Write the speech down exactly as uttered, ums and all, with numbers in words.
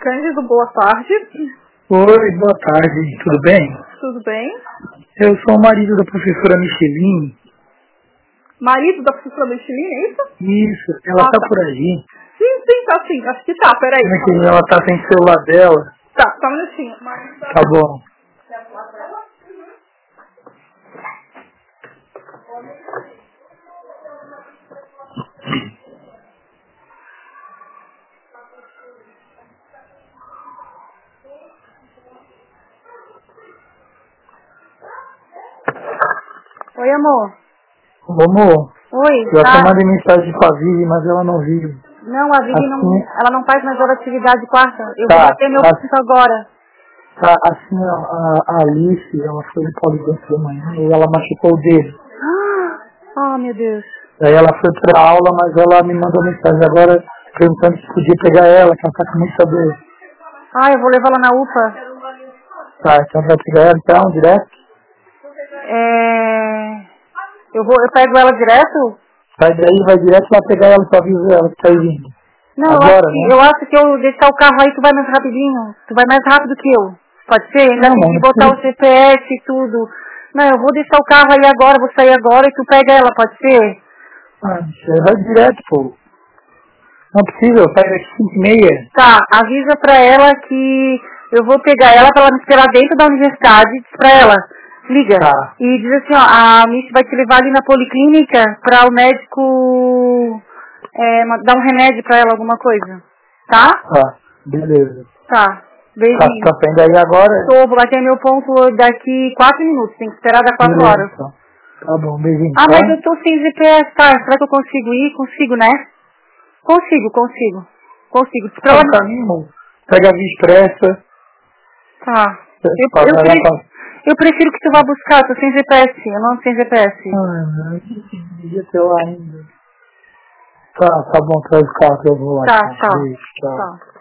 Cândido, boa tarde. Oi, boa tarde, tudo bem? Tudo bem? Eu sou o marido da professora Micheline. Marido da professora Micheline, é isso? Isso, ela ah, tá, tá por aí. Sim, sim, tá sim. Acho que tá, peraí. Como é que ela tá sem celular dela? Tá, só um minutinho. Tá bom. Oi, amor. Amor, Oi, eu tá? até mandei mensagem pra Vivi, mas ela não viu. Não, a Vivi não, Assim, ela não faz mais hora de atividade quarta. Eu Tá, vou bater meu tá. ponto agora. tá, assim, a, a Alice, ela foi no polidense de manhã e ela machucou o dedo. Ah, oh, meu Deus. Daí ela foi pra aula, mas ela me mandou mensagem agora perguntando se podia pegar ela, que ela tá com muita dor. Ah, eu vou levar ela na U P A. Tá, então vai pegar ela então, direto? É... Eu, vou, eu pego ela direto? Sai daí, vai direto lá pegar ela pra avisar ela que tá aí vindo. Não, Agora, eu, acho que, né? eu acho que eu deixar o carro aí, tu vai mais rapidinho. Tu vai mais rápido que eu. Pode ser? Ainda Não, tem mano, que botar não o C P S e tudo. Não, eu vou deixar o carro aí agora, vou sair agora e tu pega ela, pode ser? ah, você vai direto, pô. Não é possível, sai daqui cinco e meia. Tá, avisa pra ela que eu vou pegar ela pra ela me esperar dentro da universidade. Diz pra ela, liga. Tá. E diz assim, ó, a Miss vai te levar ali na policlínica pra o médico é, ma- dar um remédio pra ela, alguma coisa. Tá? Tá, beleza. Tá. Tá, Beijinho. tá saindo aí agora? Tô, vou bater meu ponto daqui quatro minutos. Tem que esperar dar quatro Beleza, horas. então. Tá bom, beijinho, Ah, tá? mas eu tô sem G P S, tá? Será que eu consigo ir? Consigo, né? Consigo, consigo. Consigo. Diz pra Tá ela... no caminho, amor. Pega a via expressa. Tá. Eu, Pra eu, vai lá pre- pra... eu prefiro que tu vá buscar. Tô sem G P S. Eu não ando sem G P S. Ah, eu devia ter lá ainda. Tá, tá bom, traz o carro que eu vou lá. Tá, Então. tchau. Beijo, tchau. Tchau.